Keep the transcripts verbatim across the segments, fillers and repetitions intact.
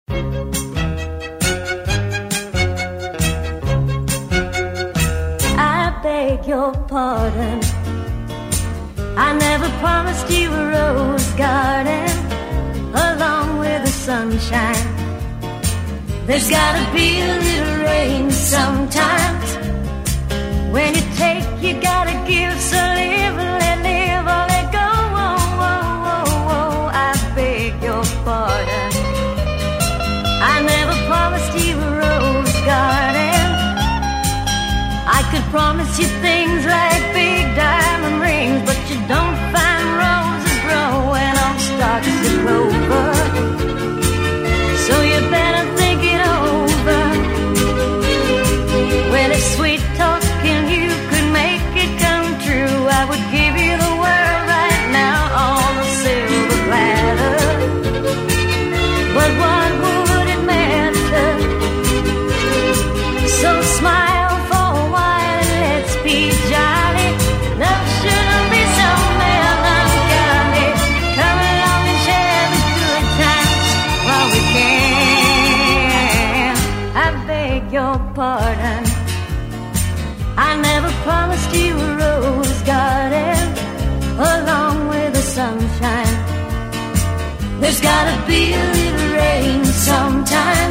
I beg your pardon. I never promised you a rose garden along with the sunshine. There's gotta be a little rain sometimes. When you take, you gotta give, so live, let live, or let go. Oh, oh, oh, oh, I beg your pardon. I never promised you a rose garden. I could promise you things like big diamond rings, but you don't find roses growing on stalks of clover. So you better think it over. Well, if sweet talking you could make it come true, I would give you the world right now on a silver platter. But what would it matter? So smile for a while and let's be jolly. Love shouldn't be so melancholy. Come along and share the good times while we can. I beg your pardon. I never promised you a rose garden along with the sunshine. There's gotta be a little rain sometime.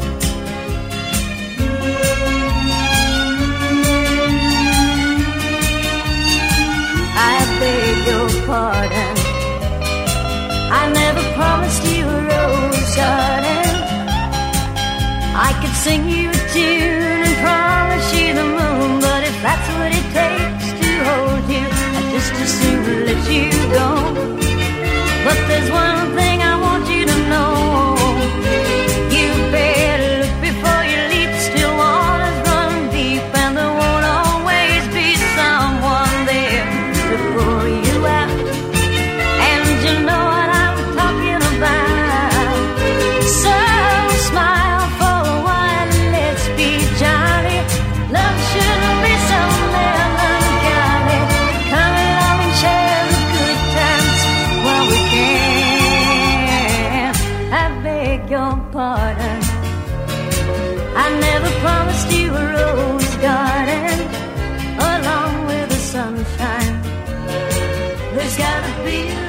I beg your pardon. I never promised you a rose garden. I could sing you a tune and promise you the moon, but if that's what it takes to hold you, I'd just as soon let you go. But there's one thing I want you to know. You better look before you leap. Still waters run deep, and there won't always be someone there to pull you out. And you know what I'm talking about. So smile for a while and let's be jolly. Love shouldn't be so melancholy. Come along and share the good times while we can. I beg your pardon. I never promised you a rose garden along with the sunshine. There's gotta be